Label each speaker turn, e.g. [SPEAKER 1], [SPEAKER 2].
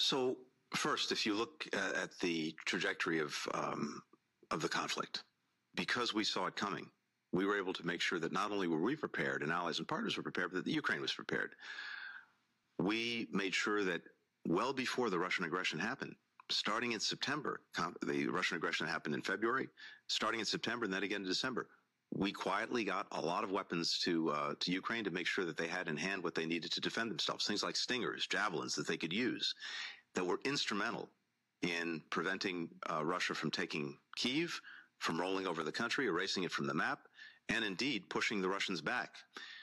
[SPEAKER 1] So first, if you look at the trajectory of the conflict, because we saw it coming, we were able to make sure that not only were we prepared and allies and partners were prepared, but that Ukraine was prepared. We made sure that well before the Russian aggression happened, starting in September, the Russian aggression happened in February, starting in September and then again in December, we quietly got a lot of weapons to Ukraine to make sure that they had in hand what they needed to defend themselves. Things like Stingers, javelins that they could use that were instrumental in preventing Russia from taking Kyiv, from rolling over the country, erasing it from the map, and indeed pushing the Russians back.